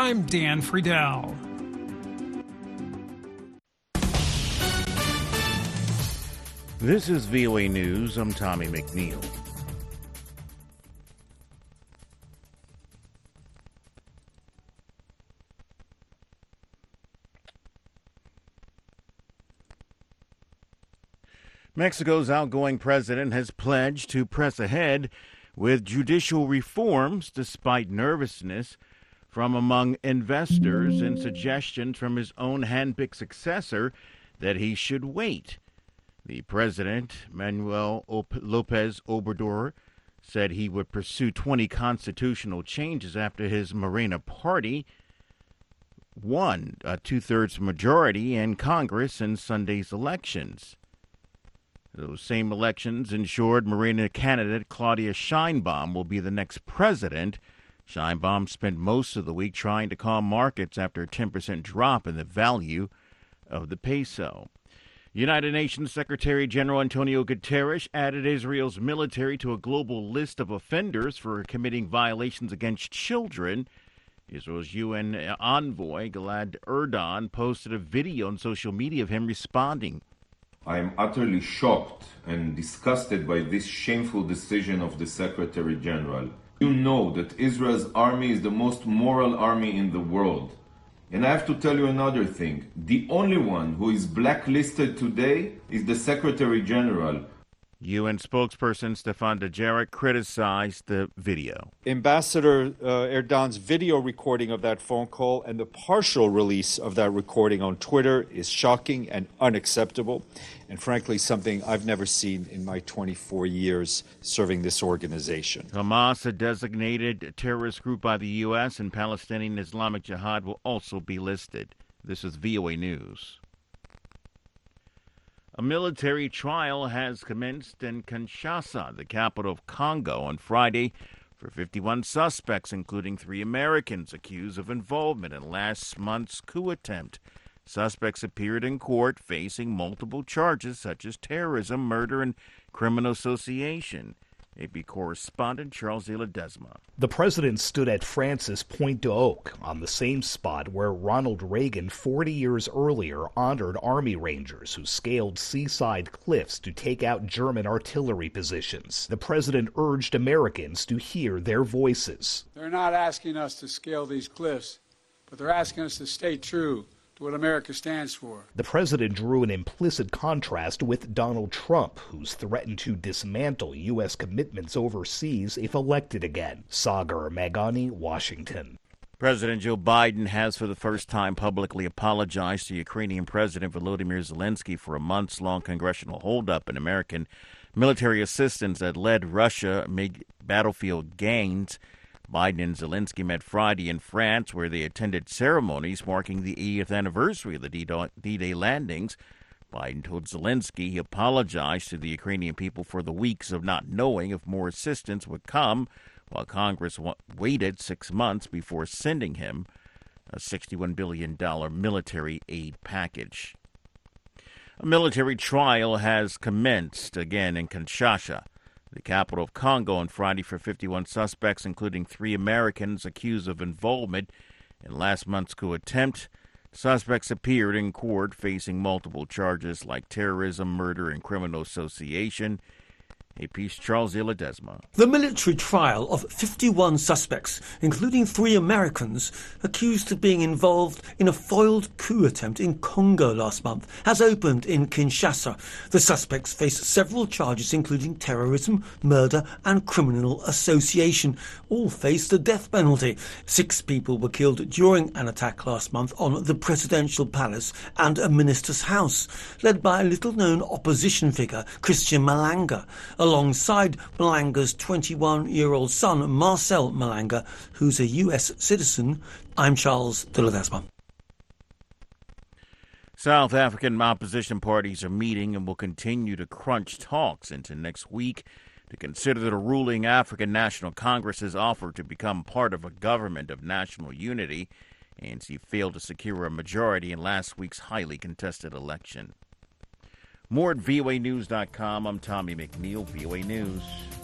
I'm Dan Friedel. This is VOA News. I'm Tommy McNeil. Mexico's outgoing president has pledged to press ahead with judicial reforms despite nervousness from among investors and suggestions from his own handpicked successor that he should wait. The president, Manuel Lopez Obrador, said he would pursue 20 constitutional changes after his Morena party won a two-thirds majority in Congress in Sunday's elections. Those same elections ensured Morena candidate Claudia Sheinbaum will be the next president. Sheinbaum spent most of the week trying to calm markets after a 10% drop in the value of the peso. United Nations Secretary General Antonio Guterres added Israel's military to a global list of offenders for committing violations against children. Israel's UN envoy Gilad Erdan posted a video on social media of him responding. I am utterly shocked and disgusted by this shameful decision of the Secretary General. You know that Israel's army is the most moral army in the world. And I have to tell you another thing. The only one who is blacklisted today is the Secretary General. UN spokesperson Stefan Dujarric criticized the video. Ambassador Erdogan's video recording of that phone call and the partial release of that recording on Twitter is shocking and unacceptable, and frankly something I've never seen in my 24 years serving this organization. Hamas, a designated terrorist group by the U.S., and Palestinian Islamic Jihad will also be listed. This is VOA News. A military trial has commenced in Kinshasa, the capital of Congo, on Friday for 51 suspects, including 3 Americans accused of involvement in last month's coup attempt. Suspects appeared in court facing multiple charges such as terrorism, murder, and criminal association. AP correspondent Charles de Ledesma. The president stood at France's Pointe du Hoc, on the same spot where Ronald Reagan 40 years earlier honored Army Rangers who scaled seaside cliffs to take out German artillery positions. The president urged Americans to hear their voices. They're not asking us to scale these cliffs, but they're asking us to stay true to what America stands for. The president drew an implicit contrast with Donald Trump, who's threatened to dismantle U.S. commitments overseas if elected again. Sagar Meghani, Washington. President Joe Biden has for the first time publicly apologized to Ukrainian President Volodymyr Zelensky for a months-long congressional holdup in American military assistance that led Russia amid battlefield gains. Biden and Zelensky met Friday in France, where they attended ceremonies marking the 80th anniversary of the D-Day landings. Biden told Zelensky he apologized to the Ukrainian people for the weeks of not knowing if more assistance would come, while Congress waited 6 months before sending him a $61 billion military aid package. A military trial has commenced again in Kinshasa, the capital of Congo, on Friday for 51 suspects, including 3 Americans accused of involvement in last month's coup attempt. Suspects appeared in court facing multiple charges like terrorism, murder, and criminal association. AP's Charles de Ledesma. The military trial of 51 suspects, including 3 Americans, accused of being involved in a foiled coup attempt in Congo last month, has opened in Kinshasa. The suspects face several charges, including terrorism, murder, and criminal association. All face the death penalty. 6 people were killed during an attack last month on the presidential palace and a minister's house, led by a little-known opposition figure, Christian Malanga, alongside Malanga's 21-year-old son, Marcel Malanga, who's a U.S. citizen. I'm Charles de Ledesma. South African opposition parties are meeting and will continue to crunch talks into next week to consider the ruling African National Congress's offer to become part of a government of national unity. ANC failed to secure a majority in last week's highly contested election. More at voanews.com. I'm Tommy McNeil, VOA News.